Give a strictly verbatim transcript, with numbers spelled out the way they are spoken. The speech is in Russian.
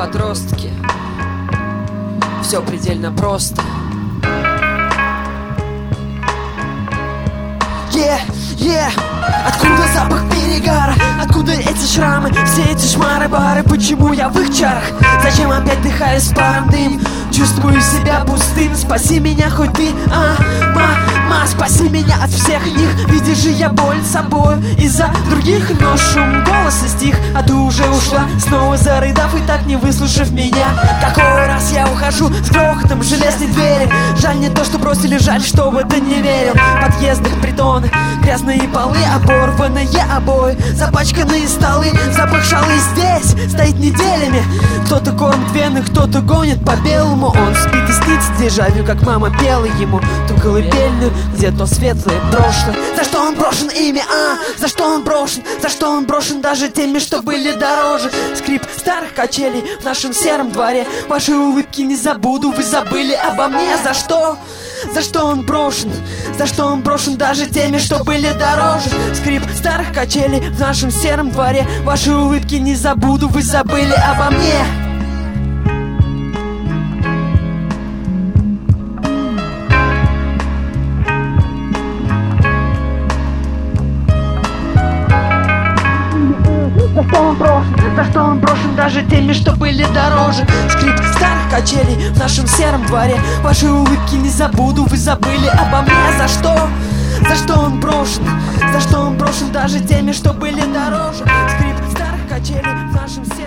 подростки. Все предельно просто. Yeah, yeah. Откуда запах перегара? Откуда эти шрамы? Все эти шмары-бары? Почему я в их чарах? Зачем опять дыхаю с паром дым? Чувствую себя пустым. Спаси меня хоть ты, а, мама, спаси меня от всех них. Видишь же, я боль собой из-за других. Но шум голоса стих, а ты уже ушла, снова зарыдав и так не выслушав меня. Какой раз я ухожу с грохотом железной двери. Жаль не то, что бросили, жаль, что в это не верил. Подъездных притоны, грязные полы, оборванные обои, запачканные столы. Запах шалы здесь стоит неделями. Кто-то кормит вены, кто-то гонит по белому. Он спит и снится дежавю, как мама пела ему ту колыбельную, где то светлое прошлое. За что он брошен ими, а? За что он брошен? За что он брошен даже теми, что были дороже? Скрип старых качелей в нашем сером дворе. Ваши улыбки не забуду, вы забыли обо мне. За что? За что он брошен? За что он брошен даже теми, что были дороже? Скрип старых качелей в нашем сером дворе. Ваши улыбки не забуду, вы забыли обо мне. За что он брошен? За что он брошен даже теми, что были дороже? Скрип старых качелей в нашем сером дворе. Ваши улыбки не забуду, вы забыли обо мне. За что? За что он брошен? За что он брошен даже теми, что были дороже? Скрип старых качелей в нашем сером